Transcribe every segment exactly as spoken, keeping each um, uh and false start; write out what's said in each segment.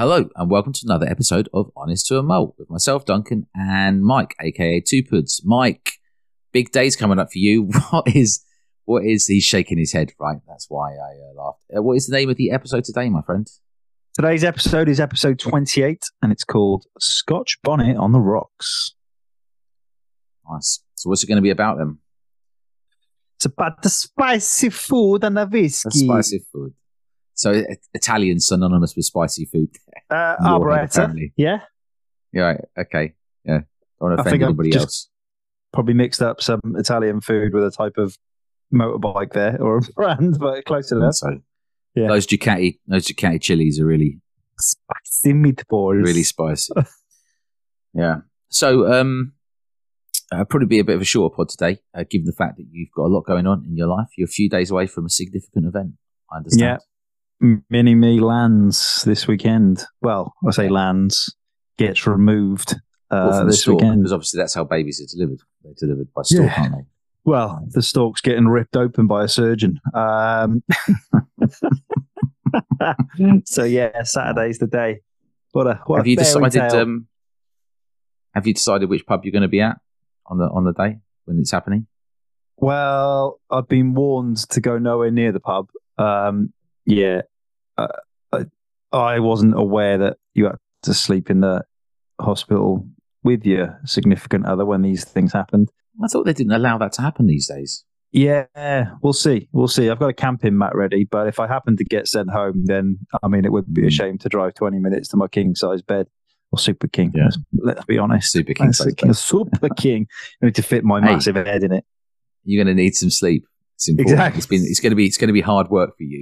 Hello and welcome to another episode of Honest to a Mole with myself, Duncan, and Mike, aka Two Puds. Mike, big day's coming up for you. What is, what is, he's shaking his head, right? That's why I uh, laughed. Uh, what is the name of the episode today, my friend? Today's episode is episode twenty-eight and it's called Scotch Bonnet on the Rocks. Nice. So what's it going to be about then? It's about the spicy food and the whiskey. The spicy food. So uh, Italian synonymous with spicy food. Uh, Arboretta. Yeah. Yeah. Right. Okay. Yeah. Don't want to I offend think I've anybody just else. Probably mixed up some Italian food with a type of motorbike there or a brand, but close enough. So yeah. those Ducati, those Ducati chilies are really spicy meatballs. Really spicy. Yeah. So um, uh, probably be a bit of a shorter pod today, uh, given the fact that you've got a lot going on in your life. You're a few days away from a significant event. I understand. Yeah. Mini Me lands this weekend. Well, I say lands, gets removed uh, well, this stalk, weekend. Because obviously that's how babies are delivered. They're delivered by stalk, yeah. aren't they? Well, the stalk's getting ripped open by a surgeon. Um, so yeah, Saturday's the day. What a what have a you fairy decided? tale. Um, have you decided which pub you're going to be at on the on the day when it's happening? Well, I've been warned to go nowhere near the pub. Um, yeah, uh, I, I wasn't aware that you had to sleep in the hospital with your significant other when these things happened. I thought they didn't allow that to happen these days. Yeah, we'll see. We'll see. I've got a camping mat ready, but if I happen to get sent home, then, I mean, it would be a shame to drive twenty minutes to my king-size bed. Or Super King. Yeah. Let's, let's be honest. Super King. Super, super King. I need to fit my Hey, massive head in it. You're going to need some sleep. It's important. Exactly. It's been. It's going to be. It's going to be hard work for you.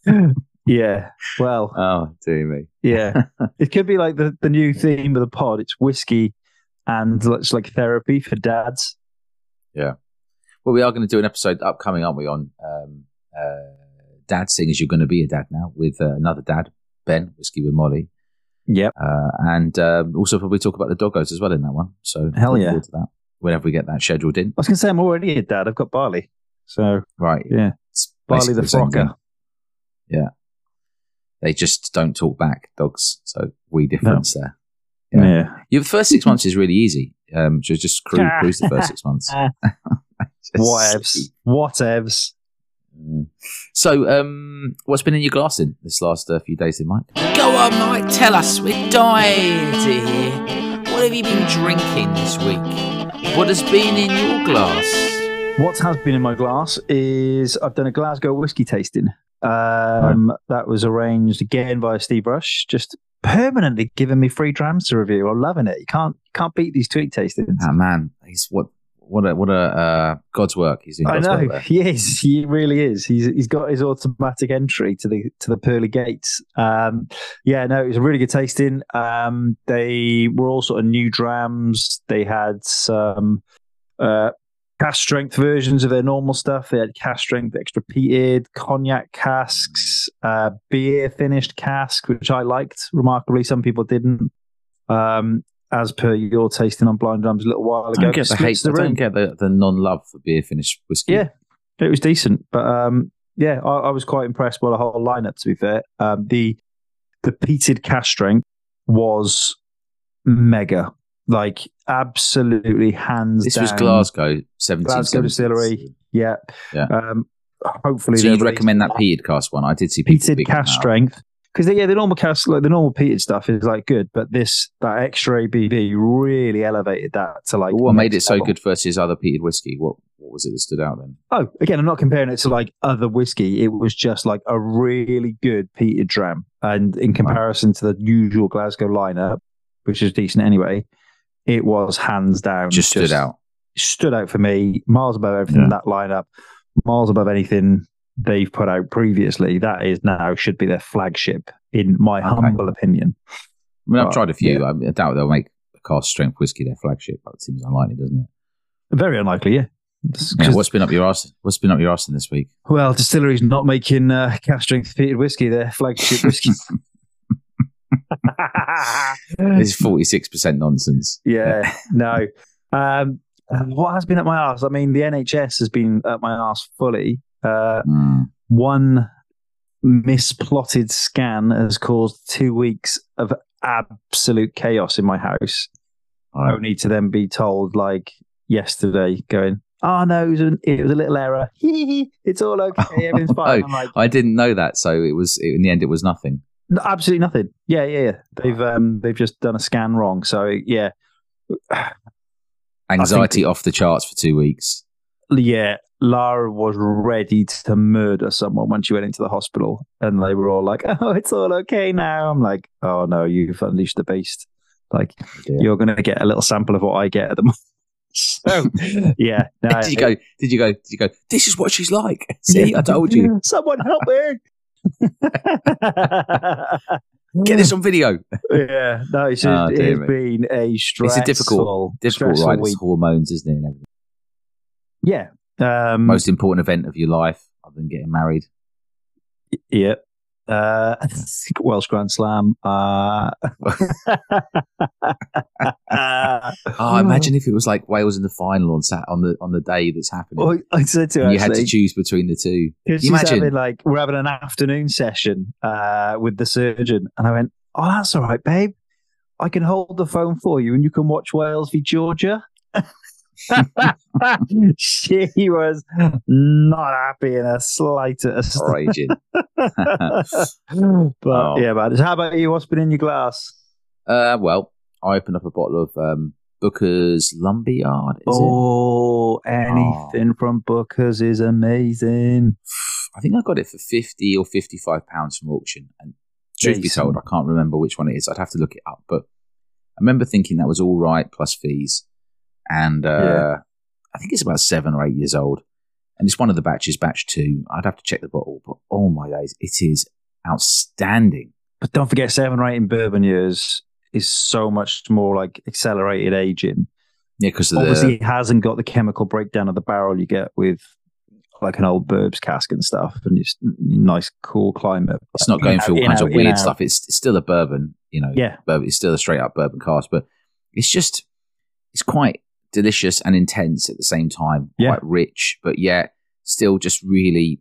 Yeah. Well. Oh, dear me. Yeah. It could be like the, the new theme of the pod. It's whiskey and it's like therapy for dads. Yeah. Well, we are going to do an episode upcoming, aren't we, on um, uh, dad, seeing as you're going to be a dad now, with uh, another dad, Ben, Whiskey with Molly. Yep. Uh, and um, also probably talk about the doggos as well in that one. So hell yeah. To that whenever we get that scheduled in. I was going to say, I'm already a dad. I've got Barley. So, right. Yeah. It's Barley the same Frocker. thing. Yeah. They just don't talk back, dogs. So we difference No. there. Yeah. yeah. Your first six months is really easy. Um, just just cruise, cruise the first six months. Whatevs. Whatevs. Mm. So, um, what's been in your glass in this last uh, few days, then, Mike? Go on, Mike, tell us. We're dying to hear. What have you been drinking this week? What has been in your glass? What has been in my glass is I've done a Glasgow whiskey tasting. Um, right. That was arranged again by Steve Rush, just permanently giving me free drams to review. I'm loving it. You can't can't beat these tweet tastings. Ah, man, he's what what a what a uh, God's work. He's in God's I know work there. he is. He really is. He's he's got his automatic entry to the to the pearly gates. Um, yeah, no, it was a really good tasting. Um, they were all sort of new drams. They had some uh, cask strength versions of their normal stuff. They had cask strength extra peated, cognac casks, uh, beer finished cask, which I liked remarkably. Some people didn't. Um, as per your tasting on Blind Drums a little while ago. I don't get the hate. The I don't get the, the non-love for beer finished whiskey. Yeah, it was decent, but um, yeah, I, I was quite impressed by the whole lineup. To be fair, um, the the peated cask strength was mega, like absolutely hands this down. This was Glasgow, seventeen Glasgow Distillery. Yeah, yeah. Um, hopefully, so you'd recommend that peated cask one? I did see people peated cask strength. Because yeah, the normal cast, like the normal peated stuff, is like good, but this that extra A B V really elevated that to like. Well, what made it so good versus other peated whiskey? What what was it that stood out then? Oh, again, I'm not comparing it to like other whiskey. It was just like a really good peated dram, and in comparison right. to the usual Glasgow lineup, which is decent anyway, it was hands down just stood just out. Stood out for me, miles above everything yeah. in that lineup, miles above anything they've put out previously. That is now should be their flagship, in my okay. humble opinion. I mean, I've but, tried a few. Yeah. I doubt they'll make a cask strength whiskey their flagship, but it seems unlikely, doesn't it? Very unlikely, yeah. yeah what's been up your arse? What's been up your arse in this week? Well, distilleries not making uh, cask strength peated whiskey their flagship whiskey. This is forty-six percent nonsense. Yeah, no. Um, what has been at my arse? I mean, the N H S has been at my arse fully. Uh, mm. One misplotted scan has caused two weeks of absolute chaos in my house. Right. Only to then be told, like yesterday, going, "Oh no, it was a, it was a little error. It's all okay. Everything's fine." Oh, I'm like, I didn't know that, so it was in the end it was nothing. no, absolutely nothing. Yeah, yeah, yeah. They've um they've just done a scan wrong. So yeah, Anxiety think- off the charts for two weeks. yeah. Lara was ready to murder someone when she went into the hospital, and they were all like, "Oh, it's all okay now." I'm like, "Oh no, you've unleashed the beast. Like, Yeah. you're going to get a little sample of what I get at the moment." So, yeah. No, Did you go? Did you go? Did you go? This is what she's like. See, I told you. Someone help me! Get this on video. Yeah, no, it's just, Oh, it dear has me. been a stressful, It's a difficult, difficult stressful ride. It's week. hormones, isn't it? And everything. Yeah. Um, Most important event of your life, other than getting married. Yeah. Uh, Welsh Grand Slam. Uh, Oh, imagine if it was like Wales in the final on sat on the on the day that's happening. Well, I said to her, and you had to actually, choose between the two. because Can you she's imagine? having like we're having an afternoon session uh, with the surgeon, and I went, "Oh, that's all right, babe. I can hold the phone for you, and you can watch Wales v Georgia." She was not happy in the slightest. Raging. But Oh. yeah, man. How about you? What's been in your glass? Uh, well, I opened up a bottle of um, Booker's Lumberyard. Is Oh, anything from Booker's is amazing. it? I think I got it for fifty or fifty-five pounds from auction. And truth be Decent. told, I can't remember which one it is. I'd have to look it up. But I remember thinking that was all right plus fees. And uh, Yeah. I think it's about seven or eight years old. And it's one of the batches, batch two. I'd have to check the bottle. But oh my days, it is outstanding. But don't forget, seven or eight in bourbon years is so much more like accelerated aging. Yeah, because of Obviously, the... it hasn't got the chemical breakdown of the barrel you get with like an old Burbs cask and stuff, and just nice, cool climate. It's not going In through all out, kinds in of out, in weird out. stuff. It's, it's still a bourbon, you know. Yeah. Bourbon, it's still a straight up bourbon cask, but it's just, it's quite delicious and intense at the same time. Yeah. Quite rich, but yet still just really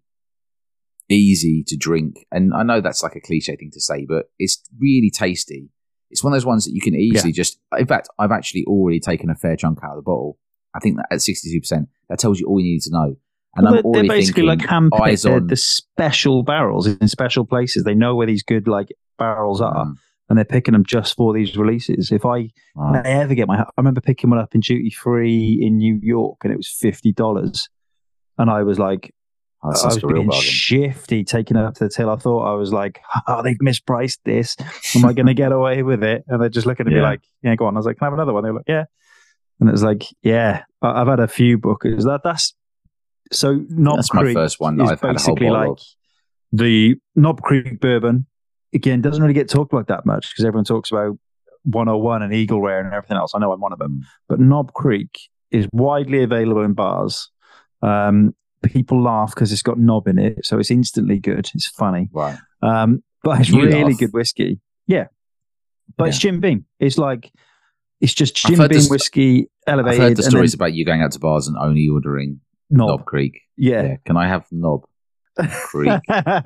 easy to drink. And I know that's like a cliche thing to say, but it's really tasty. It's one of those ones that you can easily just, in fact, I've actually already taken a fair chunk out of the bottle. I think that at sixty-two percent, that tells you all you need to know. And Well, I'm they're, already they're basically thinking, like handpicked. eyes They're on. the special barrels in special places. They know where these good like barrels are, Mm, and they're picking them just for these releases. If I, right. I ever get my, I remember picking one up in duty free in New York, and it was fifty dollars, and I was like, Oh, that I sounds was like a real being bargain. shifty, taking it up to the till. I thought I was like, oh, they've mispriced this. Am I going to get away with it? And they're just looking at me Yeah. like, yeah, go on. I was like, can I have another one? They were like, yeah. And it was like, yeah, I- I've had a few bookers. That that's so Knob That's my Creek first one that is I've had a whole basically bottle like of. the Knob Creek bourbon. Again, doesn't really get talked about that much because everyone talks about one oh one and Eagle Rare and everything else. I know I'm one of them, but Knob Creek is widely available in bars. Um, people laugh because it's got knob in it, so it's instantly good. It's funny, Right. um, but it's You really laugh. good whiskey. Yeah, but it's Yeah. Jim Beam. It's like it's just I've Jim heard Beam this- whiskey I've elevated. heard the and stories then about you going out to bars and only ordering knob. Knob Creek. Yeah. Yeah. Can I have Knob Creek?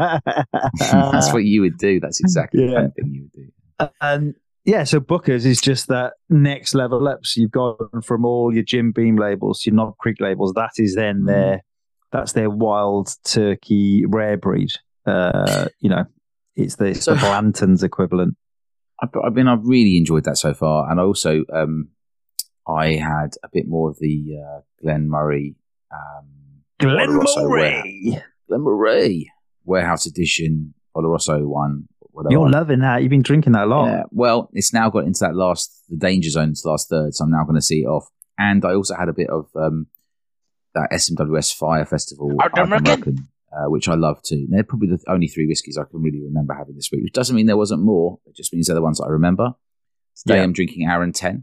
That's what you would do. That's exactly the Yeah. kind of thing you would do. And yeah, so Booker's is just that next level up. So you've gone from all your Jim Beam labels to your Knob Creek labels. That is then Mm. their that's their wild turkey rare breed. Uh, you know, it's the, it's So- the Blanton's equivalent. I, I mean, I've really enjoyed that so far. And also, um, I had a bit more of the uh, Glen Murray. Um, Oloroso Glenmorangie. Glen Murray Warehouse Edition Oloroso one. Whatever. You're loving that. You've been drinking that a lot. Yeah, well, it's now got into that last, the danger zone, it's last third, so I'm now going to see it off. And I also had a bit of um, that S M W S Fire Festival, American, uh, which I love too. And they're probably the only three whiskies I can really remember having this week, which doesn't mean there wasn't more. It just means they're the ones that I remember. Today Yeah. I'm drinking Aaron ten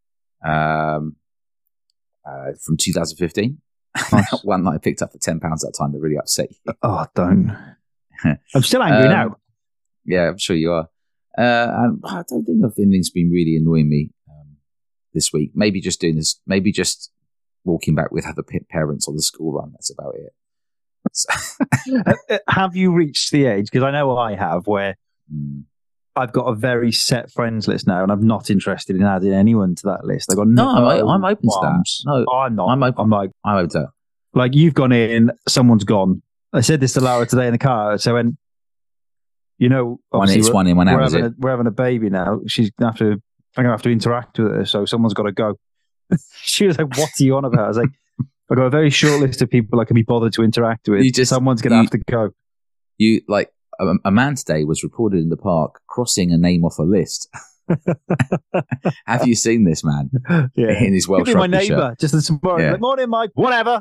um, uh, from two thousand fifteen. Nice. One that I picked up for ten pounds at that time that really upset you. Oh, don't. I'm still angry Um, now. Yeah, I'm sure you are. Uh, and I don't think anything's been really annoying me um, this week. Maybe just doing this. Maybe just walking back with other p- parents on the school run. That's about it. Have you reached the age? Because I know I have, where Mm. I've got a very set friends list now, and I'm not interested in adding anyone to that list. I've got No, no. I'm, I'm open qualms. to that. No, Oh, I'm not. I'm open. I'm like, I'm open to that. like you've gone in, someone's gone. I said this to Laura today in the car. So when, you know, One in, it's we're, one in, one out, we're, is having it? a, we're having a baby now. She's gonna have to. I'm gonna have to interact with her, so someone's got to go. She was like, "What are you on about?" I was like, "I've got a very short list of people I can be bothered to interact with. You just- Someone's gonna you- have to go." You like a, a man today was reported in the park crossing a name off a list. Have you seen this man Yeah, in his Welsh could be my rugby neighbour. shirt? Just this morning, Yeah. like, morning, Mike. Whatever.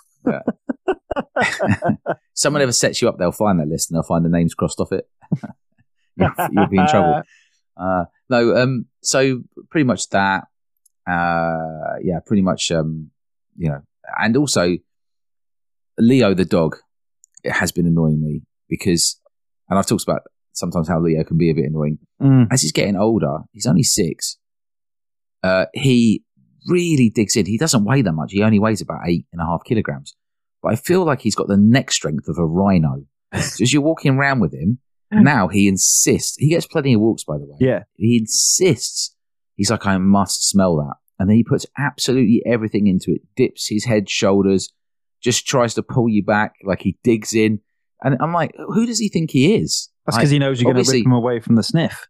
Someone ever sets you up, they'll find that list and they'll find the names crossed off it. you'll, you'll be in trouble. Uh, no, um, so pretty much that. Uh, yeah, pretty much. Um, you know, and also Leo the dog. It has been annoying me because, and I've talked about sometimes how Leo can be a bit annoying. Mm. As he's getting older, he's only six. Uh, he really digs in. He doesn't weigh that much. He only weighs about eight and a half kilograms. But I feel like he's got the neck strength of a rhino. So as you're walking around with him, now he insists. He gets plenty of walks, by the way. Yeah. He insists. He's like, I must smell that. And then he puts absolutely everything into it. Dips his head, shoulders, just tries to pull you back. Like he digs in. And I'm like, who does he think he is? That's Like, because he knows you're going to obviously- rip him away from the sniff.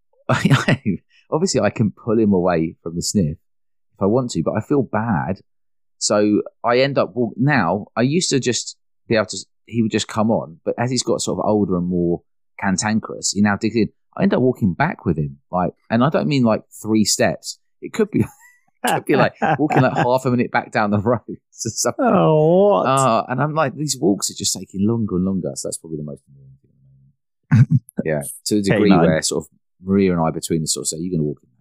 obviously I can pull him away from the sniff if I want to, but I feel bad. So I end up walk- now I used to just be able to, he would just come on, but as he's got sort of older and more cantankerous, he now digs in. I end up walking back with him, like, and I don't mean like three steps. It could be, it could be like walking like half a minute back down the road. or something. Oh, what? Uh, and I'm like, these walks are just taking longer and longer. So that's probably the most annoying thing at the moment. Yeah, to the degree Hey, man. where sort of Maria and I between us sort of say, you're going to walk in.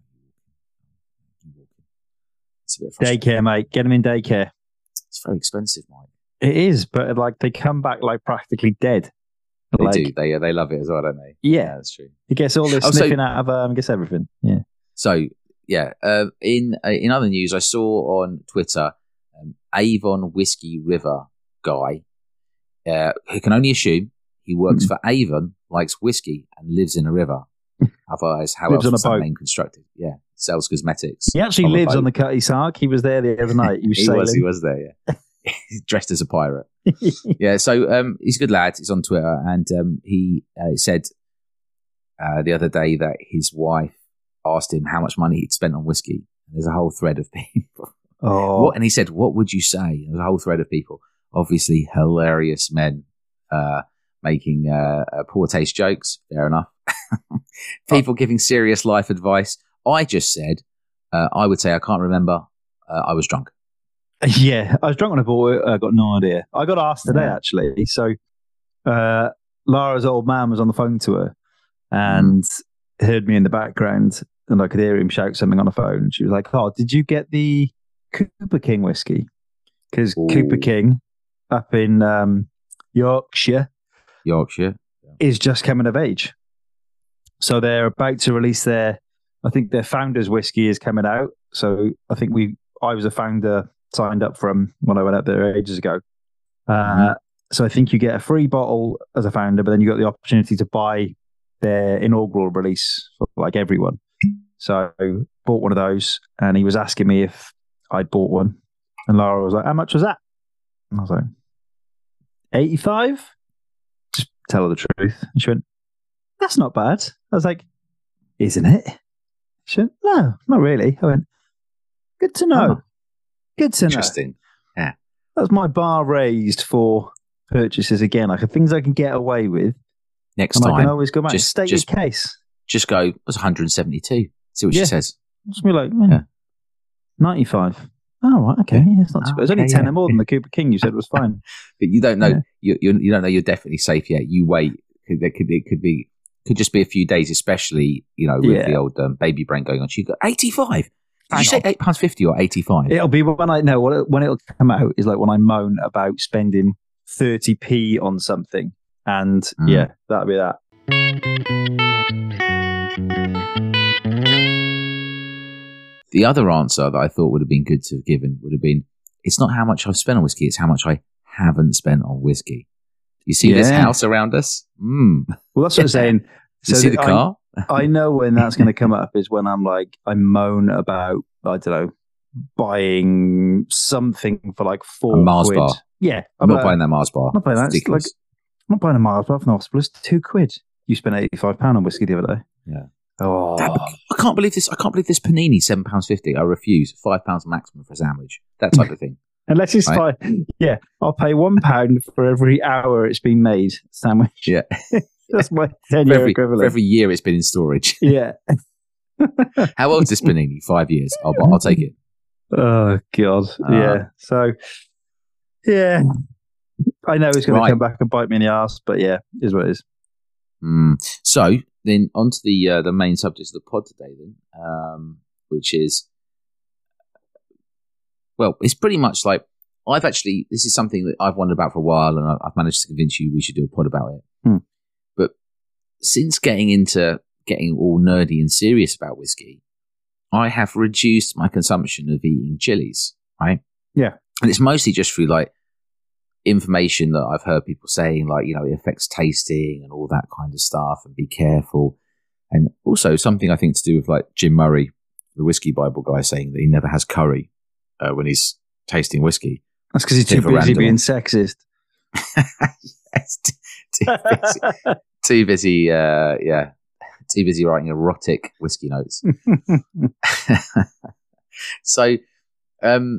You walk in. It's a bit frustrating. Daycare, mate. Get him in daycare. It's very expensive, Mike. It is, but like they come back like practically dead. They Like, do. They they love it as well, don't they? Yeah, That's true. he gets all this Oh, so- sniffing out of um, gets everything. Yeah. So yeah, uh, in uh, in other news, I saw on Twitter, um, Avon Whiskey River guy, uh, who can only assume he works Mm. for Avon, likes whiskey, and lives in a river. Otherwise, how Lives else on a was that boat. name constructed? Yeah, sells cosmetics. He actually on a lives boat. on the Cutty Sark. He was there the other night. He was He sailing. was, he was there. Yeah, he's dressed as a pirate. Yeah, so um, he's a good lad. He's on Twitter, and um, he uh, said uh, the other day that his wife asked him how much money he'd spent on whiskey. There's a whole thread of people. Oh, What? And he said, "What would you say?" There's a whole thread of people, obviously hilarious men, uh, making uh, uh, poor taste jokes. Fair enough. People giving serious life advice. I just said, uh, I would say I can't remember. Uh, I was drunk. yeah. I was drunk when I bought it. I got no idea. I got asked today Yeah. actually. So, uh, Lara's old man was on the phone to her and heard me in the background, and I could hear him shout something on the phone. She was like, "Oh, did you get the Cooper King whiskey?" Because Ooh. Cooper King up in um, Yorkshire Yorkshire. is just coming of age. So they're about to release their, I think their founder's whiskey is coming out. So I think we, I was a founder signed up from when I went up there ages ago. Uh, Mhm. So I think you get a free bottle as a founder, but then you got the opportunity to buy their inaugural release for like everyone. So I bought one of those, and he was asking me if I'd bought one. And Laura was like, "How much was that?" And I was like, eighty-five? Just tell her the truth. And she went, "That's not bad." I was like, "Isn't it?" She went, "No, not really." I went, "Good to know. Oh. Good to know." Interesting. That's my bar raised for purchases again. Like things I can get away with, Next and I can time, always go back. just- State just- your case. just go, it was one hundred seventy-two. See what Yeah. she says. Just be like, yeah, Yeah. ninety-five. Oh, right, okay. Yeah, it's not too Oh, bad. It's only okay, ten yeah. more than the Cooper King you said was fine. But you don't know, Yeah. you, you you don't know you're definitely safe yet. You wait. Could- There could it could be could just be a few days, especially you know with Yeah. the old um, baby brain going on. She got eighty-five. Did Hang you say on. eight pounds fifty or eighty-five? It'll be when I know what it, when it'll come out is like when I moan about spending thirty p on something, and Mm. yeah, that'll be that. The other answer that I thought would have been good to have given would have been, it's not how much I've spent on whiskey, it's how much I haven't spent on whiskey. You see Yeah. this house around us? Mm. Well, that's what I'm saying. You see the I- car? I know when that's going to come up is when I'm like, I moan about, I don't know, buying something for like four A Mars quid. bar. Yeah. I'm not like, buying that Mars bar. I'm not buying that. It's It's like, ridiculous. I'm not buying a Mars bar from the hospital. It's two quid. You spent eighty-five pounds on whiskey the other day. Yeah. Oh. That- I can't believe this. I can't believe this panini seven pounds fifty. I refuse. Five pounds maximum for a sandwich. That type of thing. Unless it's Right. like, yeah, I'll pay one pound for every hour it's been made sandwich. Yeah. That's my ten For year every, equivalent. for every year it's been in storage. Yeah. How old is this panini? Five years. I'll, I'll take it. Oh God. Uh, yeah. So, yeah, I know it's going Right. to come back and bite me in the ass, but yeah, is what it is. Mm. So then on to the uh, the main subject of the pod today then, um, which is, well, it's pretty much like, I've actually, this is something that I've wondered about for a while, and I- I've managed to convince you we should do a pod about it. Hmm. But since getting into getting all nerdy and serious about whiskey, I have reduced my consumption of eating chilies, right? Yeah. And it's mostly just through like information that I've heard people saying, like, you know, it affects tasting and all that kind of stuff, and be careful. And also something I think to do with like Jim Murray, the whiskey Bible guy, saying that he never has curry uh, when he's tasting whiskey. That's because he's Bit too of a busy random being one. sexist. Yes, too, too busy. Too busy, uh, yeah, too busy writing erotic whiskey notes. So, um,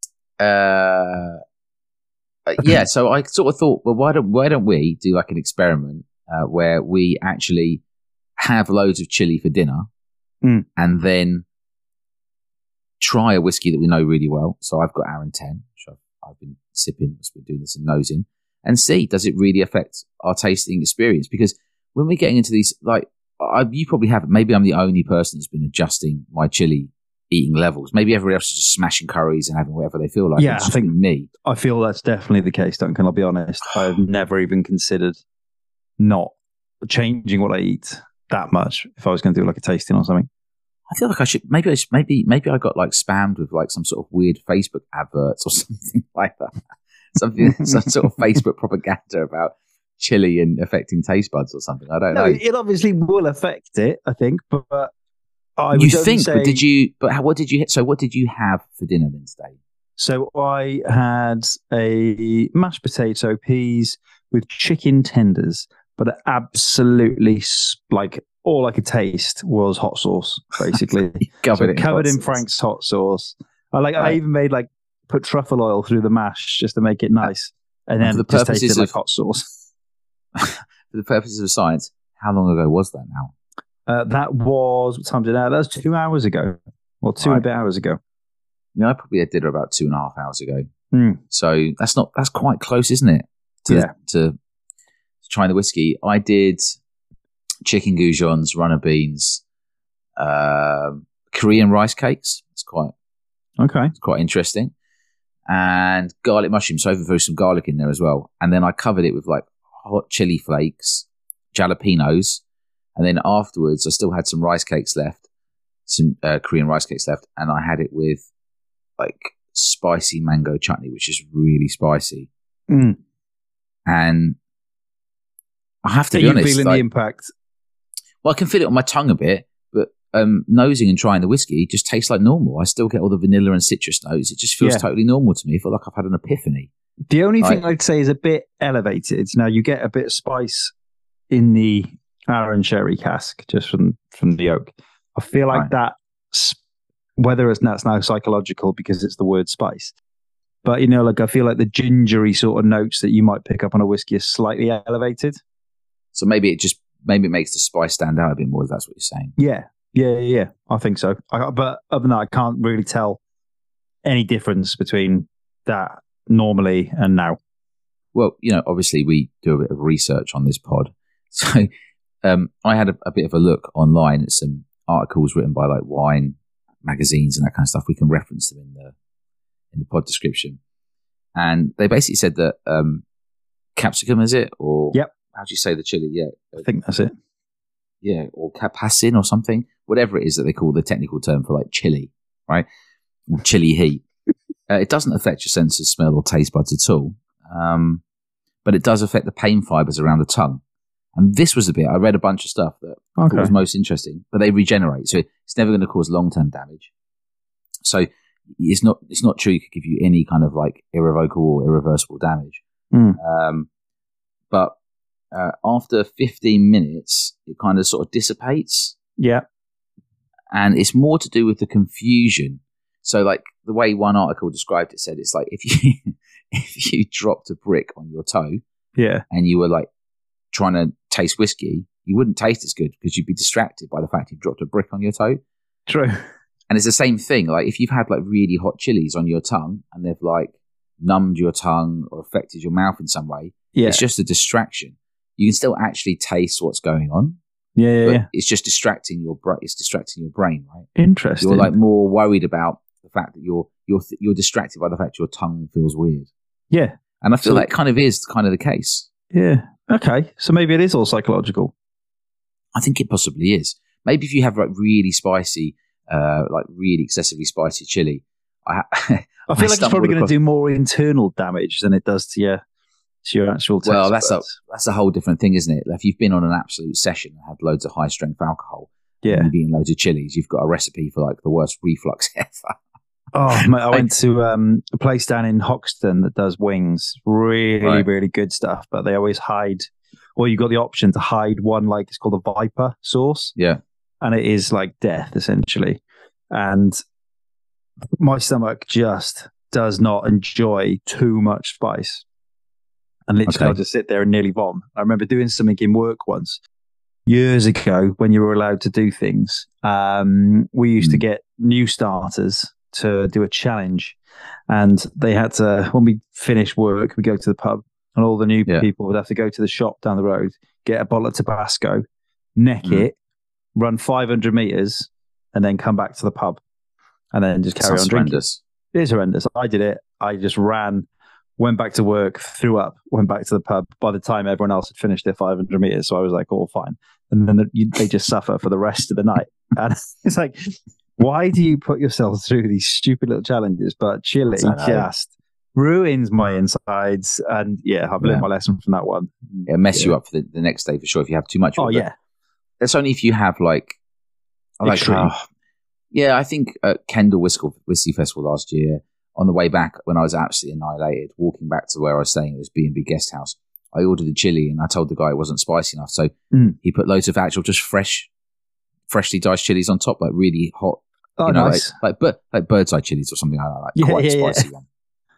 uh, yeah. So I sort of thought, well, why don't why don't we do like an experiment uh, where we actually have loads of chili for dinner, Mm. and then try a whiskey that we know really well. So I've got Arran ten, which I've, I've been sipping, I've been doing this and nosing, and see, does it really affect our tasting experience? Because when we're getting into these, like, I, you probably haven't, maybe I'm the only person that's been adjusting my chili eating levels. Maybe everybody else is just smashing curries and having whatever they feel like. Yeah, It's I just think- been me. I feel that's definitely the case, Duncan. I'll be honest. I've never even considered not changing what I eat that much if I was going to do like a tasting or something. I feel like I should, maybe I should, maybe, maybe I got like spammed with like some sort of weird Facebook adverts or something like that. Something, some sort of Facebook propaganda about chili and affecting taste buds or something. I don't No, know. it obviously will affect it, I think, but, but I would You only think, say, but did you, but how, what did you, so what did you have for dinner then today? So I had a mashed potato, peas with chicken tenders, but absolutely s- like all I could taste was hot sauce, basically. Covered So it covered hot in sauce. Frank's hot sauce. I like. I Right. even made like put truffle oil through the mash just to make it nice, and And then for the it just purposes tasted like of- hot sauce. For the purposes of science, how long ago was that now? Uh, that was what time did that? That was two hours ago, or two and a Right. bit hours ago. Yeah, I probably had dinner about two and a half hours ago. Hmm. So that's not, that's quite close, isn't it? To, Yeah. to, to trying the whiskey. I did chicken goujons, runner beans, um, Korean rice cakes. It's quite, Okay. it's quite interesting. And garlic mushrooms. So I overthrew some garlic in there as well. And then I covered it with like hot chili flakes, jalapenos. And then afterwards, I still had some rice cakes left, some uh, Korean rice cakes left. And I had it with like spicy mango chutney, which is really spicy. Mm. And I have to Are be you honest, feeling like, the impact? well, I can feel it on my tongue a bit, but um, nosing and trying the whiskey just tastes like normal. I still get all the vanilla and citrus notes. It just feels Yeah. totally normal to me. I feel like I've had an epiphany. The only thing Right. I'd say is a bit elevated. Now you get a bit of spice in the Arran sherry cask just from from the oak. I feel like Right. that, s- whether it's that's now psychological because it's the word spice, but you know, like I feel like the gingery sort of notes that you might pick up on a whiskey is slightly elevated. So maybe it just maybe it makes the spice stand out a bit more. If that's what you're saying. Yeah, yeah, yeah. yeah. I think so. I, but other than that, I can't really tell any difference between that normally and now. Well, you know, obviously we do a bit of research on this pod, so um, I had a, a bit of a look online at some articles written by like wine magazines and that kind of stuff. We can reference them in the in the pod description, and they basically said that um, capsicum is it or Yep. how do you say the chili? Yeah, I think that's it. yeah, or capacin or something, whatever it is that they call the technical term for like chili, right? Or chili heat. Uh, it doesn't affect your sense of smell or taste buds at all. Um, but it does affect the pain fibers around the tongue. And this was the bit, I read a bunch of stuff that I Okay. thought was most interesting, but they regenerate. So it's never going to cause long-term damage. So it's not it's not true it could give you any kind of like irrevocable or irreversible damage. Mm. Um, but uh, after fifteen minutes, it kind of sort of dissipates. Yeah. And it's more to do with the confusion. So like the way one article described it said, it's like if you if you dropped a brick on your toe Yeah. and you were like trying to taste whiskey, you wouldn't taste as good because you'd be distracted by the fact you've dropped a brick on your toe. True. And it's the same thing. Like if you've had like really hot chilies on your tongue and they've like numbed your tongue or affected your mouth in some way, Yeah. it's just a distraction. You can still actually taste what's going on, Yeah. Yeah. but yeah. it's just distracting your brain. It's distracting your brain, right? Interesting. You're like more worried about the fact that you're you're th- you're distracted by the fact your tongue feels weird. yeah. And I feel So- that kind of is kind of the case. Yeah. Okay. So maybe it is all psychological. I think it possibly is. Maybe if you have like really spicy, uh, like really excessively spicy chili, I, I feel I like it's stumbled probably going to across- do more internal damage than it does to your to your actual taste well, that's a buds. that's a whole different thing, isn't it? If you've been on an absolute session and had loads of high strength alcohol, Yeah. and you've eaten loads of chilies, you've got a recipe for like the worst reflux ever. Oh, mate, I went to um, a place down in Hoxton that does wings. Really, Right. really good stuff. But they always hide, or you've got the option to hide one, like it's called a Viper sauce. Yeah, And it is like death, essentially. And my stomach just does not enjoy too much spice. And literally, Okay. I'll just sit there and nearly vom. I remember doing something in work once years ago when you were allowed to do things. Um, we used to Mm. get new starters to do a challenge, and they had to, when we finish work, we go to the pub, and all the new Yeah. people would have to go to the shop down the road, get a bottle of Tabasco, neck Mm. it, run five hundred meters, and then come back to the pub, and then just carry sounds on drinking. horrendous. It is horrendous. I did it. I just ran, went back to work, threw up, went back to the pub. By the time everyone else had finished their five hundred meters, so I was like, all fine. And then the, you, they just suffer for the rest of the night. And it's like, why do you put yourself through these stupid little challenges? But chili I don't know. just ruins my insides. And yeah, I've learned Yeah. my lesson from that one. It'll mess Yeah. you up for the, the next day for sure if you have too much. of Oh it. yeah, That's only if you have like, like Extreme. oh, yeah, I think at Kendall Whiskey, Whiskey Festival last year, on the way back when I was absolutely annihilated, walking back to where I was staying at this B and B guest house, I ordered a chili and I told the guy it wasn't spicy enough, so Mm. he put loads of actual just fresh, freshly diced chilies on top, like really hot, oh you know, nice. like like, bir- like bird's eye chilies or something like that, like Yeah, quite yeah, yeah. spicy one.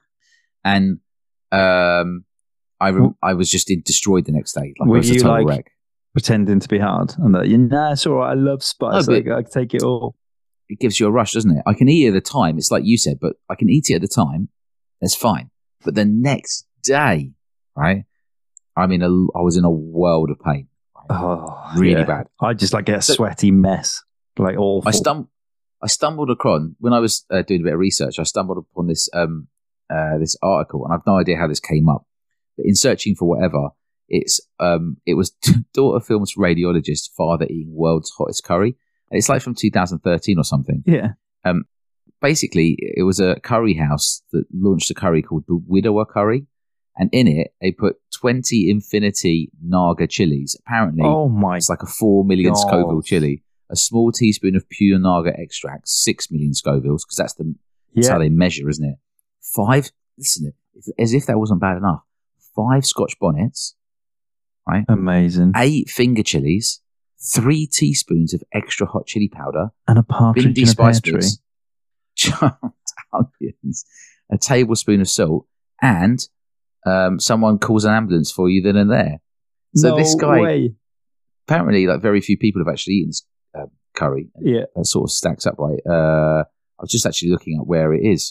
And um, I rem- I was just in, destroyed the next day, like Were I was a you, total like, wreck. Pretending to be hard, and that you know, it's all right. I love spice. No, I, but- I can take it all. It gives you a rush, doesn't it? I can eat it at the time. It's like you said, but I can eat it at the time. That's fine. But the next day, right? I'm in a, I was in a world of pain. Right? Oh, Really yeah. bad. I just like get a So- sweaty mess, like awful. I stum- I stumbled across when I was uh, doing a bit of research. I stumbled upon this um uh, this article, and I've no idea how this came up. But in searching for whatever, it's um it was daughter films radiologist father eating world's hottest curry. And it's like from two thousand thirteen or something. Yeah. Basically, it was a curry house that launched a curry called the Widower Curry, and in it they put twenty Infinity Naga chilies. Apparently, Oh my. it's like a four million God. Scoville chili, a small teaspoon of pure Naga extract, six million Scovilles, because that's the that's Yeah. how they measure, isn't it? Five. Listen, as if that wasn't bad enough. Five Scotch bonnets, right? Amazing. Eight finger chilies, three teaspoons of extra hot chili powder, And a partridge Bindi in a spice pear tree. mix, chopped onions, a tablespoon of salt, and um, someone calls an ambulance for you then and there. So no this guy, way. apparently, like very few people have actually eaten this uh, curry. Yeah. That sort of stacks up, right? Uh, I was just actually looking at where it is.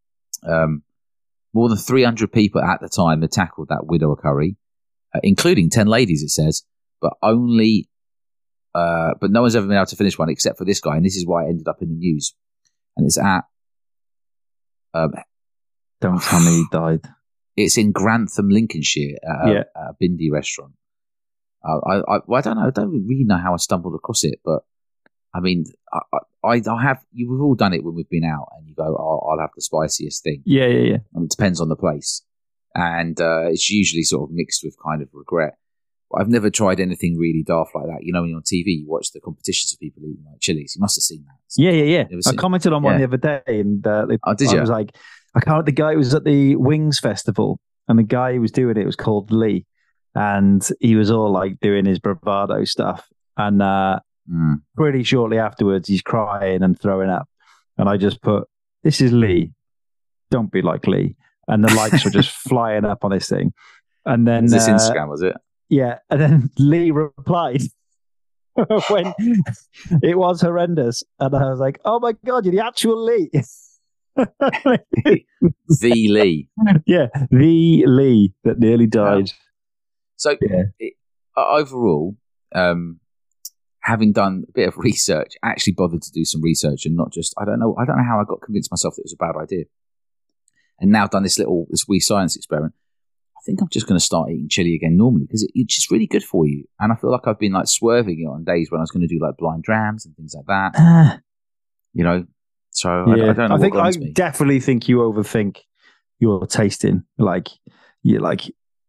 Um, more than three hundred people at the time had tackled that widower curry, uh, including ten ladies, it says, but only, uh, but no one's ever been able to finish one except for this guy, and this is why it ended up in the news. And it's at, um, Don't tell me he died. it's in Grantham, Lincolnshire, at a, Yeah. at a Bindi restaurant. Uh, I, I, well, I don't know. I don't really know how I stumbled across it, but I mean, I, I, I have. You, we've all done it when we've been out, and you go, "Oh, I'll have the spiciest thing." Yeah, yeah, yeah. And it depends on the place. and uh, it's usually sort of mixed with kind of regret. But I've never tried anything really daft like that. You know, when you're on T V, you watch the competitions of people eating like chilies. You must have seen that. Yeah, yeah, yeah. I seen commented on one yeah. the other day, and uh, they, oh, did I you? was like, I can't. The guy was at the Wings Festival, and the guy who was doing it was called Lee, and he was all like doing his bravado stuff, and uh, mm. pretty shortly afterwards, he's crying and throwing up, and I just put, "This is Lee. Don't be like Lee," and the likes were just flying up on this thing, and then was this uh, Instagram, was it? Yeah, and then Lee replied when it was horrendous, and I was like, "Oh my god, you're the actual Lee." The Lee. Yeah, the Lee that nearly died. So yeah. it, uh, overall, um, having done a bit of research, I actually bothered to do some research and not just, I don't know, I don't know how I got convinced myself that it was a bad idea. And now done this little, this wee science experiment. I think I'm just going to start eating chili again normally because it, it's just really good for you. And I feel like I've been like swerving it on days when I was going to do like blind drams and things like that. Uh, you know, so yeah. I, I don't know. I think what I me. definitely think you overthink your tasting. Like you're like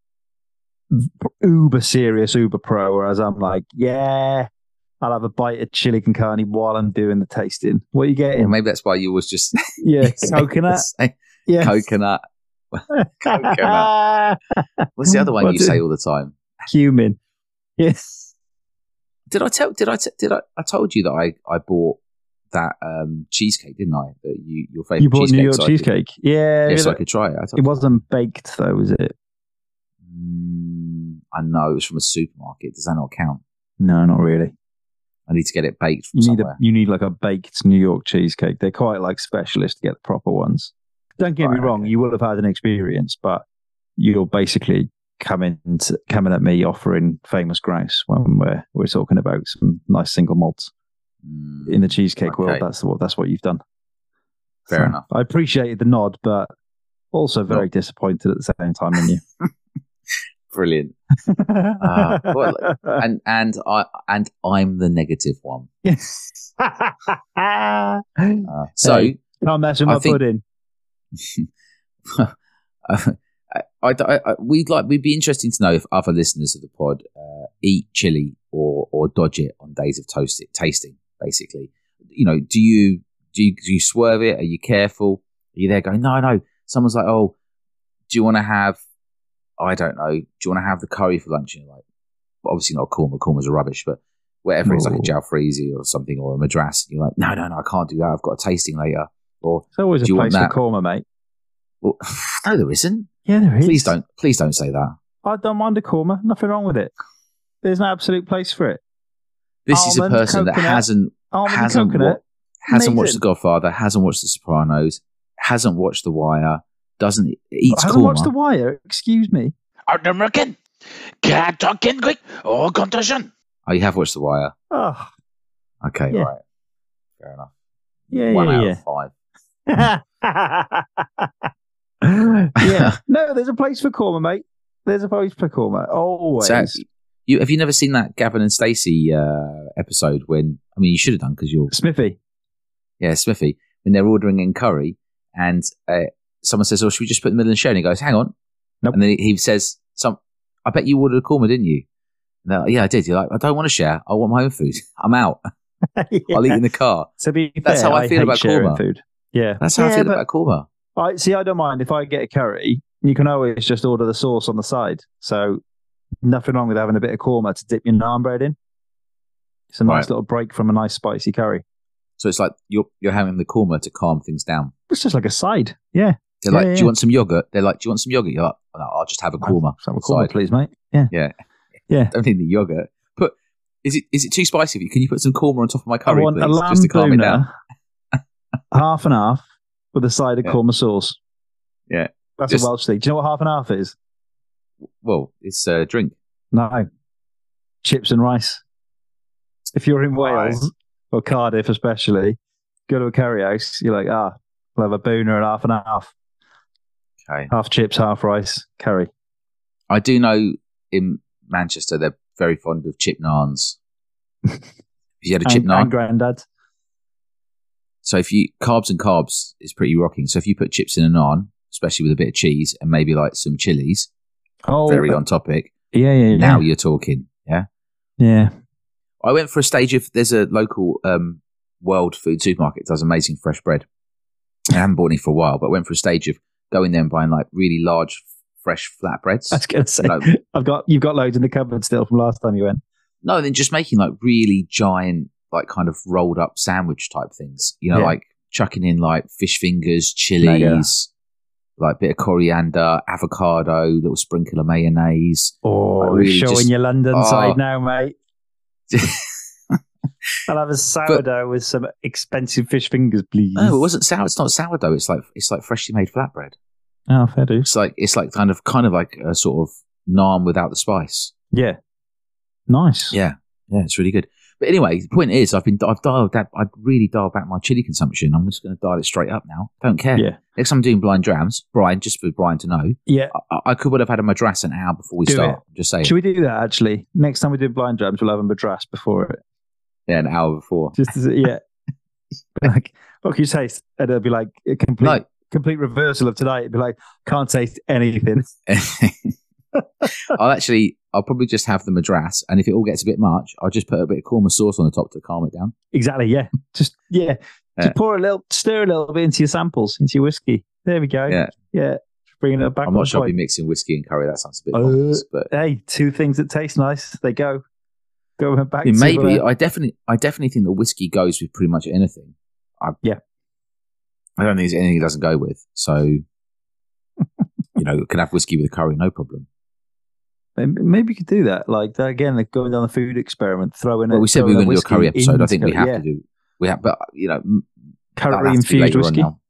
uber serious, uber pro, whereas I'm like, yeah, I'll have a bite of chili con carne while I'm doing the tasting. What are you getting? Well, maybe that's why you was just yeah, coconut. Yeah, coconut. Coconut. What's the other one What's you it? say all the time? Cumin. Yes. Did I tell? Did I? T- did I? I told you that I, I bought that um, cheesecake, didn't I? That you your favorite. You bought cheesecake, New York so cheesecake. I could, yeah. Yeah, so I could try it. It wasn't baked though, was it? Mm, I know it was from a supermarket. Does that not count? No, not really. I need to get it baked from you need somewhere. A, you need like a baked New York cheesecake. They're quite like specialist to get the proper ones. Don't get right, me wrong, okay. You will have had an experience, but you're basically coming to, coming at me offering famous grouse when we're we're talking about some nice single malts mm, in the cheesecake okay. world. That's what that's what you've done. Fair so, enough. I appreciated the nod, but also very no. disappointed at the same time in you. Brilliant. uh, well, and and I and I'm the negative one. Yes. uh, so hey, can't mess with my think, pudding. I, I, I, we'd like we'd be interesting to know if other listeners of the pod uh, eat chili or or dodge it on days of toast it, tasting. Basically, you know, do you do you, do you swerve it? Are you careful? Are you there going, no, no? Someone's like, oh, do you want to have? I don't know. Do you want to have the curry for lunch? And you're like, well, obviously not a korma. Kormas are rubbish, but whatever Ooh. It's like a jalfrezi or something or a madras. And you're like, no, no, no, I can't do that. I've got a tasting later. Or there's always a place for korma, mate. Well, no, there isn't. Yeah, there is. Please don't, please don't say that. I don't mind a korma. Nothing wrong with it. There's an absolute place for it. This almond, is a person coconut, that hasn't hasn't, wa- hasn't watched The Godfather, hasn't watched The Sopranos, hasn't watched The Wire, doesn't eats hasn't korma. watched The Wire. Excuse me. American, can't talk in Greek or contagion. Oh, you have watched The Wire. Oh, okay, yeah. right, fair enough. Yeah, One yeah, out yeah. of five. Yeah, no, there's a place for korma, mate. There's a place for korma. Always. So, you have you never seen that Gavin and Stacey uh, episode when? I mean, you should have done because you're Smithy. Yeah, Smithy. When they're ordering in curry, and uh, someone says, "Oh, should we just put them in the show?" And he goes, "Hang on." Nope. And then he, he says, "Some, I bet you ordered a korma, didn't you?" And like, yeah, I did. You're like, I don't want to share. I want my own food. I'm out. Yeah. I'll eat in the car. To be That's fair, how I, I feel about korma. Food. Yeah, that's how yeah, I feel but, about korma. I see. I don't mind if I get a curry. You can always just order the sauce on the side. So nothing wrong with having a bit of korma to dip your naan bread in. It's a nice right. little break from a nice spicy curry. So it's like you're you're having the korma to calm things down. It's just like a side. Yeah. They're yeah, like, yeah, do you want some yogurt? They're like, do you want some yogurt? You're like, oh, no, I'll just have a korma. Have a korma, please, mate. Yeah. Yeah. Yeah. Don't need the yogurt. Put is it is it too spicy for you? Can you put some korma on top of my curry, I want please? A lamb just to calm it down. Half and half with a side of yeah. korma sauce. Yeah. That's just, a Welsh thing. Do you know what half and half is? Well, it's a drink. No. Chips and rice. If you're in Wales right. or Cardiff especially, go to a curry house, you're like, ah, we'll have a booner and half and half. Okay. Half chips, half rice, curry. I do know in Manchester they're very fond of chip naans. Have you had a chip and, naan? And Grandad. So if you, carbs and carbs is pretty rocking. So if you put chips in a naan, especially with a bit of cheese and maybe like some chilies. Oh, Very on topic. Yeah, yeah, yeah. Now you're talking. Yeah. Yeah. I went for a stage of, there's a local um, World Food supermarket that does amazing fresh bread. I haven't bought any for a while, but I went for a stage of going there and buying like really large, fresh flatbreads. I was going to say, Like, I've got you've got loads in the cupboard still from last time you went. no, then just making like really giant, like kind of rolled up sandwich type things. You know, Yeah. like chucking in like fish fingers, chilies, Mega. like bit of coriander, avocado, little sprinkle of mayonnaise. Oh, Like, we're really showing just- your London Oh. side now, mate. I'll have a sourdough with some expensive fish fingers, please. No, it wasn't sour. It's not sourdough. It's like it's like freshly made flatbread. Oh, fair dues. It's like it's like kind of kind of like a sort of naan without the spice. Yeah. Nice. Yeah, yeah, it's really good. But anyway, the point is, I've been I've dialed that. I'd really dialed back my chili consumption. I'm just going to dial it straight up now. Don't care. Yeah. Next time I'm doing blind drams, Brian, just for Brian to know, Yeah. I, I could would have had a madras an hour before we Do start. Just saying, Should we do that actually? Next time we do blind drums, we'll have a madras before it. yeah, an hour before. Just as yeah. Like, what can you taste? And it'll be like a complete No. complete reversal of tonight. It'd be like, can't taste anything. I'll actually, I'll probably just have the madras, and if it all gets a bit much, I'll just put a bit of korma sauce on the top to calm it down. Exactly, yeah. Just yeah. Yeah. Just pour a little stir a little bit into your samples, into your whiskey. There we go. Yeah. Yeah. Bringing it back. I'm on not sure I'll be point. mixing whiskey and curry. That sounds a bit Uh, bonkers, but Hey, two things that taste nice. They go. Go back I mean, to maybe uh, I definitely, I definitely think that whiskey goes with pretty much anything. I, Yeah. I don't think there's anything it doesn't go with. So, you know, you can have whiskey with a curry, no problem. maybe you could do that. Like that again, like going down the food experiment, throwing Well, it. we said we were throwing going to do a curry whiskey episode. I into think we it, have yeah. to do. We have, but you know, m- that'll curry have to be infused later on whiskey. now.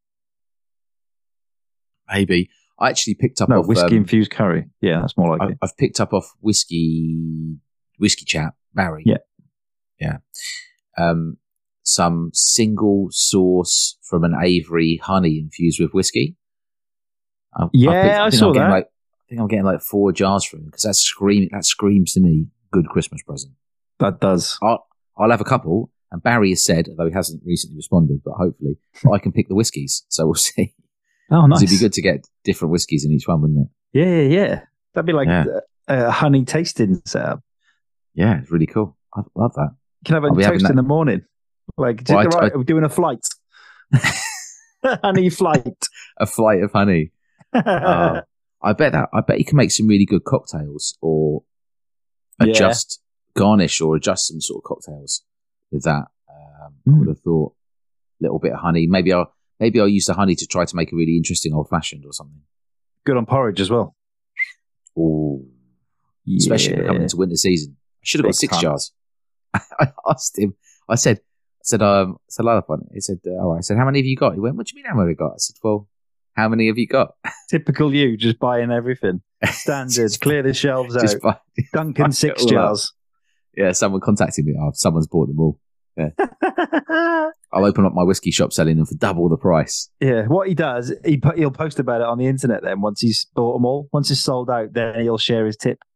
Maybe I actually picked up No, off whiskey um, infused curry. Yeah, that's more like I, it. I've picked up off whiskey, whiskey chap Barry. Yeah. yeah. Um, some single source from an Avery honey infused with whiskey. I, Yeah, picked- I think saw I'm getting that. Like, I think I'm getting like four jars from him because that scream that screams to me good Christmas present. That does. I'll I'll have a couple. And Barry has said, although he hasn't recently responded, but hopefully I can pick the whiskies. So we'll see. Oh, 'Cause nice. It'd be good to get different whiskies in each one, wouldn't it? Yeah, yeah, yeah. That'd be like Yeah. a, a honey tasting setup. Yeah, it's really cool. I love that. You can have a I'll be having toast that- in the morning. Like, Well, I- right, I- we're doing a flight. honey flight. A flight of honey. Uh, I bet that. I bet you can make some really good cocktails, or Yeah. adjust, garnish, or adjust some sort of cocktails with that. Um, I Mm. would have thought a little bit of honey. Maybe I'll maybe I'll use the honey to try to make a really interesting old fashioned or something. Good on porridge as well. Ooh. Especially Yeah. coming into winter season. I should have got Big six time. jars. I asked him. I said, I said, um, I said, another one. He said, uh, all right. I said, how many have you got? He went, what do you mean how many have I got? I said, well, how many have you got? Typical you, just buying everything. Standard. Just- Clear the shelves Just out. buy- Duncan buy six it all up. jars. Yeah, someone contacted me. Oh, someone's bought them all. I'll open up my whiskey shop selling them for double the price. Yeah, what he does, he put, he'll post about it on the internet. Then once he's bought them all, once it's sold out, then he'll share his tip.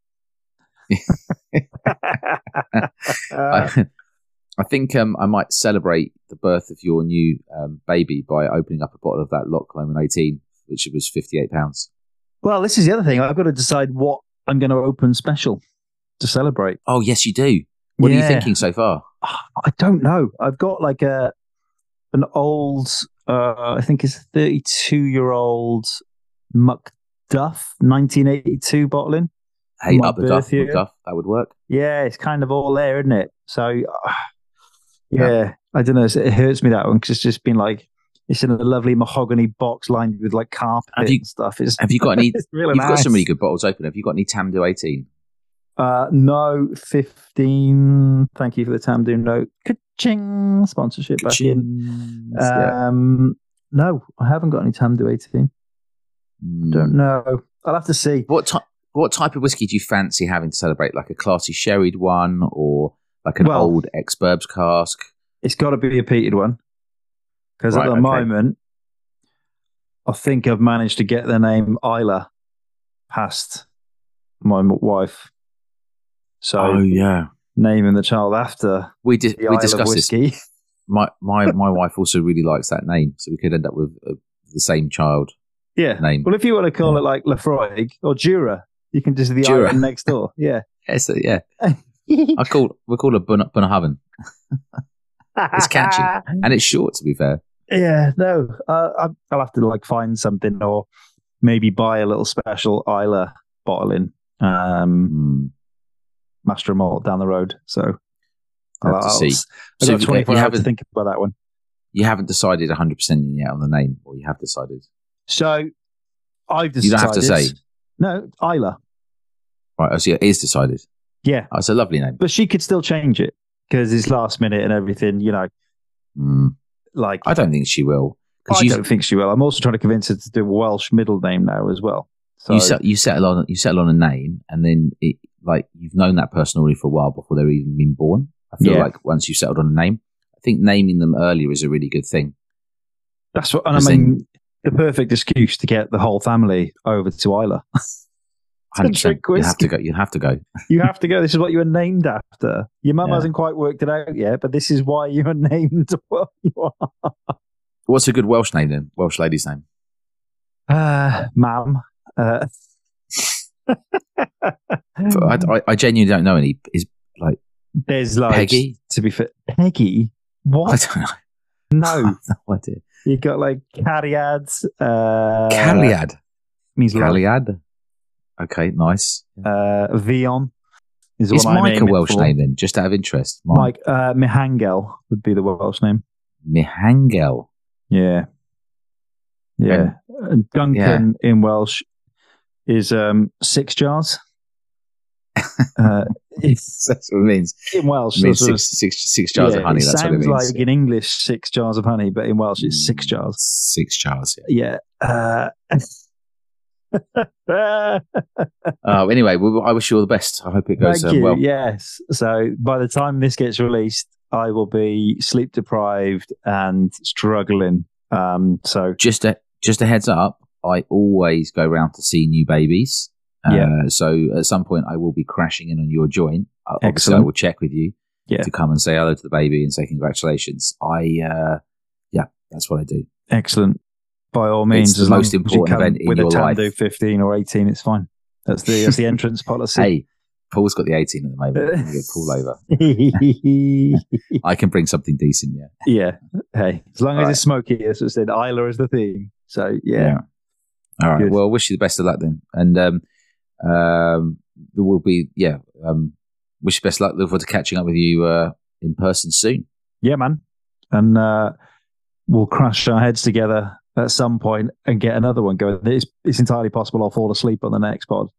Uh, I, I think um, I might celebrate the birth of your new um, baby by opening up a bottle of that Loch Lomond eighteen, which was fifty-eight pounds. well, this is the other thing. I've got to decide what I'm going to open special to celebrate. Oh, yes, you do. What are you Yeah. thinking so far? I don't know. I've got like a an old, uh, I think it's a thirty-two year old Macduff nineteen eighty-two bottling. Hey, My up the duff, birth year. duff, that would work. Yeah, it's kind of all there, isn't it? So, uh, yeah, Yeah. I don't know. It hurts me that one because it's just been like it's in a lovely mahogany box lined with like carpet Have you- and stuff. It's, Have you got any? it's really You've got nice. some really good bottles open. Have you got any Tamdo eighteen? Uh, no, fifteen. Thank you for the Tamdo note. Ka-ching! Sponsorship back in. Yeah. Um, no, I haven't got any Tamdo eighteen. Mm. Don't know. I'll have to see. What type? What type of whiskey do you fancy having to celebrate? Like a classy sherried one, or like an Well- old ex-Burbs cask? It's got to be a peated one because Right, at the okay. moment, I think I've managed to get the name Isla past my m- wife. So Oh yeah, naming the child after we did. the We Isle of discussed this. whiskey. My my my wife also really likes that name, so we could end up with uh, the same child. Yeah. name. Well, if you want to call Yeah. it like Lafroig or Jura, you can just do the Jura. island next door. Yeah. Yeah, so, yeah. I call we call it Bun- Bunnahabhain. It's catchy and it's short. To be fair, Yeah, no, uh, I- I'll have to like find something or maybe buy a little special Isla bottling um, mm, Master Malt down the road. So I'll have to see. I've So got twenty-four you hours to haven't think about that one. you haven't decided one hundred percent yet on the name, or you have decided? So I've decided. You don't have to say. No, Isla. Right, oh, so it is decided. Yeah, Oh, it's a lovely name. but she could still change it because it's last minute and everything. You know, Mm, like I don't think she will. I Because you, don't think she will. I'm also trying to convince her to do a Welsh middle name now as well. So you, set, you settle on you settle on a name, and then it, like you've known that person already for a while before they've even been born. I feel Yeah. like once you've settled on a name, I think naming them earlier is a really good thing. that's what, and I Because mean, the perfect excuse to get the whole family over to Isla. one hundred percent. Drink You have to whiskey. go. You have to go. You have to go. This is what you were named after. Your mum Yeah. hasn't quite worked it out yet, but this is why you were named what you are. What's a good Welsh name then? Welsh lady's name. Uh, ma'am. Uh, I, I, I genuinely don't know any. Is like There's loads. Peggy? To be fair. Peggy? I What? don't know. No. No idea. You got like Cariad. Uh, Caliad. Means love. Caliad. Okay, nice. Uh, Vion. Is, Is what I'm Mike a aiming Welsh for. name then? Just out of interest. Mike. Mike. Uh, Mihangel would be the Welsh name. Mihangel. Yeah. Yeah. And Duncan in Welsh is um, six jars. uh, it's That's what it means. in Welsh. It means sort of- six, six, six jars yeah, of honey. It That's what it sounds means. like in English six jars of honey, but in Welsh it's six jars. Six jars. Yeah. Yeah. Uh, Oh, anyway, well, I wish you all the best. I hope it goes Thank um, you. well. Yes. So by the time this gets released, I will be sleep deprived and struggling. Um, so Just a just a heads up. I always go round to see new babies. Uh, Yeah. So at some point, I will be crashing in on your joint. Uh, Obviously, I Excellent. will check with you Yeah. to come and say hello to the baby and say congratulations. I, uh, yeah, that's what I do. excellent. By all means, the as long most as you important come event in with your a Tandu life. fifteen or eighteen, it's fine. That's the that's the entrance policy. Hey, Paul's got the eighteen at the moment. I'm gonna get Paul over. I can bring something decent, yeah. Yeah. Hey, as long as All it's smoky, as I said, Isla is the theme. So yeah. All right. Good. Well, wish you the best of luck then. And um, um, there will be, yeah, um, wish you best luck. Look forward to catching up with you uh, in person soon. Yeah, man. And uh, we'll crash our heads together at some point and get another one going. It's, it's entirely possible I'll fall asleep on the next pod.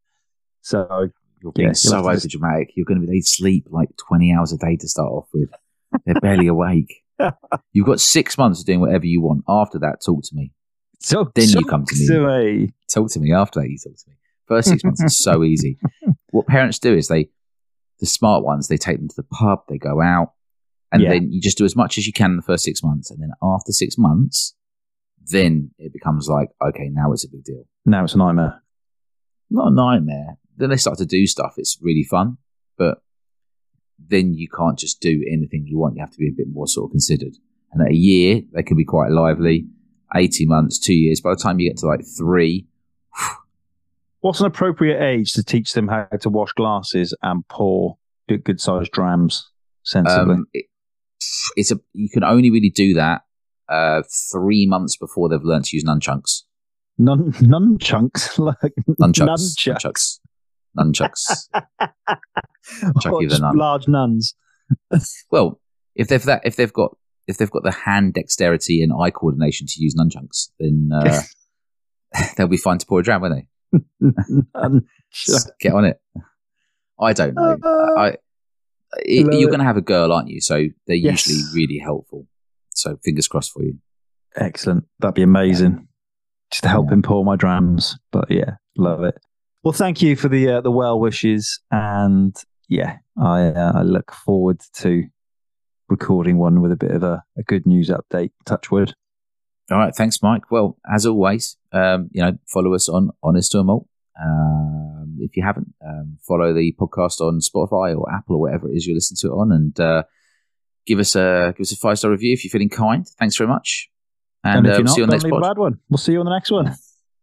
So You're being Yeah, you'll so have to over just- dramatic. You're going to be, they sleep like twenty hours a day to start off with. They're barely awake. You've got six months of doing whatever you want. After that, talk to me. so Then you so come to me. me. Talk to me after that. You talk to me. First six months is so easy. What parents do is they, the smart ones, they take them to the pub, they go out, and Yeah. then you just do as much as you can in the first six months. And then after six months, then it becomes like, okay, now it's a big deal. Now it's a nightmare. Not a nightmare. Then they start to do stuff. It's really fun. But then you can't just do anything you want. You have to be a bit more sort of considered. And at a year, they can be quite lively. eighteen months, two years. By the time you get to like three, What's an appropriate age to teach them how to wash glasses and pour good, good sized drams sensibly? um, it, it's a you can only really do that uh, three months before they've learned to use nunchucks. Nun nunchucks, like Nunchucks. nunchucks. Nunchucks. Nunchucks. Chucky Or the just nun. large nuns. Well, if they've that, if they've got, if they've got the hand dexterity and eye coordination to use nunchucks, then uh, they'll be fine to pour a dram, won't they? Nunchucks. Just get on it. I don't know. I, I it, Love you're it. going to have a girl, aren't you? So they're Yes. usually really helpful. So fingers crossed for you. Excellent. That'd be amazing. Just to help Yeah. him pour my drams. But yeah, love it. Well, thank you for the uh, the well wishes, and yeah, I uh, I look forward to recording one with a bit of a, a good news update. Touch wood. All right, thanks, Mike. Well, as always, um, you know, follow us on Honest to a Malt. Um, if you haven't, um, follow the podcast on Spotify or Apple or whatever it is you're listening to it on, and uh, give us a give us a five star review if you're feeling kind. Thanks very much, And, and, if uh, you're we'll not, see you on the don't next leave a pod. bad one. We'll see you on the next one.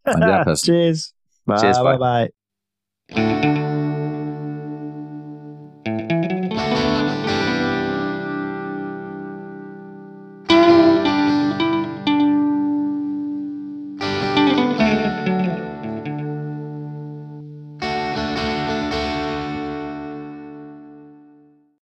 Find that person. Cheers. Bye, Cheers, bye. bye. Bye.